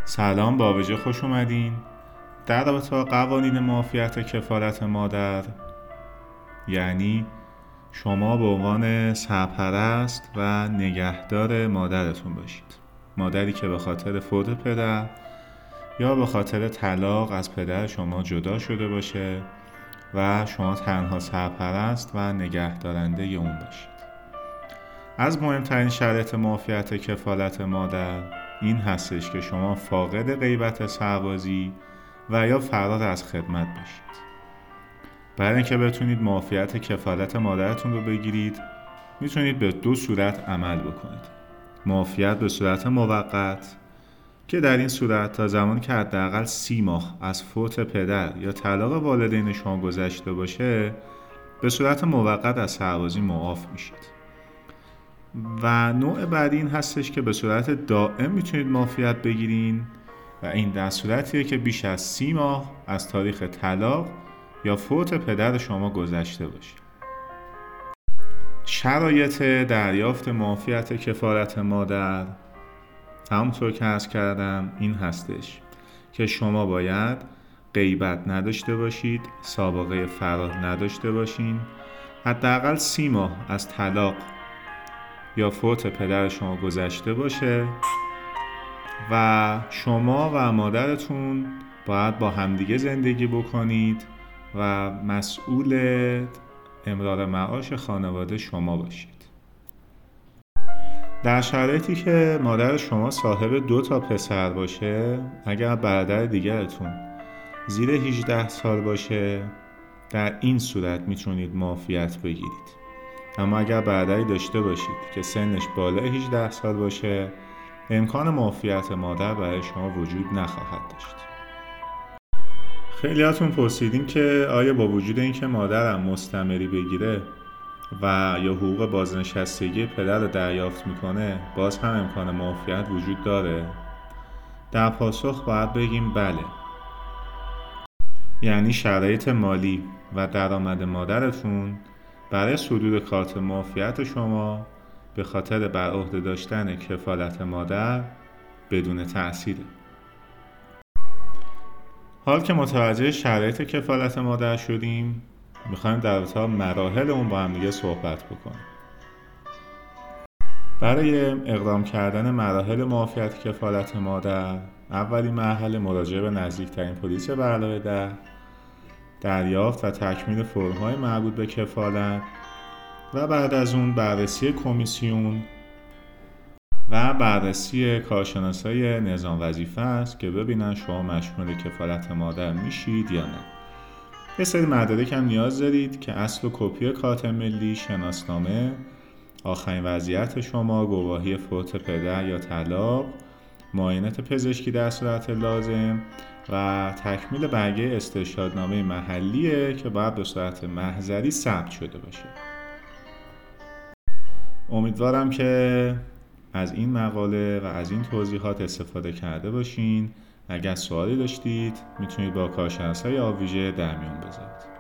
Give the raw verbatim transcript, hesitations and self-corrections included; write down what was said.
سلام، با وجه خوش اومدین. در رابطه با قوانین معافیت کفالت مادر، یعنی شما به عنوان سرپرست و نگهدار مادرتون باشید، مادری که به خاطر فوت پدر یا به خاطر طلاق از پدر شما جدا شده باشه و شما تنها سرپرست و نگهدارنده اون باشید. از مهمترین شرایط معافیت کفالت مادر این هستش که شما فاقد غیبت سربازی و یا فرار از خدمت باشید. برای اینکه بتونید معافیت کفالت مادرتون رو بگیرید، میتونید به دو صورت عمل بکنید. معافیت به صورت موقت که در این صورت تا زمانی که حداقل سی ماه از فوت پدر یا طلاق والدین شما گذشته باشه، به صورت موقت از سربازی معاف میشید. و نوع بعدی این هستش که به صورت دائم میتونید معافیت بگیرین و این در صورتیه که بیش از سی ماه از تاریخ طلاق یا فوت پدر شما گذشته باشه. شرایط دریافت معافیت کفالت مادر همونطور که عرض کردم این هستش که شما باید غیبت نداشته باشید، سابقه فرار نداشته باشین، حداقل سی ماه از طلاق یا فوت پدر شما گذشته باشه و شما و مادرتون باید با همدیگه زندگی بکنید و مسئول امرار معاش خانواده شما باشید. در شرایطی که مادر شما صاحب دو تا پسر باشه، اگر برادر دیگرتون زیر هجده سال باشه، در این صورت میتونید معافیت بگیرید. اما اگر برادری داشته باشید که سنش بالای هجده سال باشه، امکان معافیت مادر برای شما وجود نخواهد داشت. خیلیاتون پرسیدین که آیا با وجود اینکه مادرم مستمری بگیره و یا حقوق بازنشستگی پدر رو دریافت میکنه، باز هم امکان معافیت وجود داره؟ در پاسخ باید بگیم بله. یعنی شرایط مالی و درآمد مادرتون برای صدور کارت معافیت شما به خاطر بر عهده داشتن کفالت مادر بدون تأثیره. حال که متوجه شرایط کفالت مادر شدیم، میخوایم در رابطه مراحل اون با هم دیگه صحبت بکنیم. برای اقدام کردن مراحل معافیت کفالت مادر، اولین مرحله مراجعه به نزدیکترین پلیس به علاوه ده، دریافت و تکمیل فرم‌های مربوط به کفالت و بعد از اون بررسی کمیسیون و بررسی کارشناسای نظام وظیفه است که ببینن شما مشمول کفالت مادر میشید یا نه. یه سری مدارک هم نیاز دارید که اصل و کپی کارت ملی، شناسنامه، آخرین وضعیت شما، گواهی فوت پدر یا طلاق، معاینات پزشکی در صورت لازم و تکمیل برگه استرشادنامه محلیه که باید به صورت محضری ثبت شده باشه. امیدوارم که از این مقاله و از این توضیحات استفاده کرده باشین. اگر سوالی داشتید میتونید با کارشناسای آویژه در میون بذارید.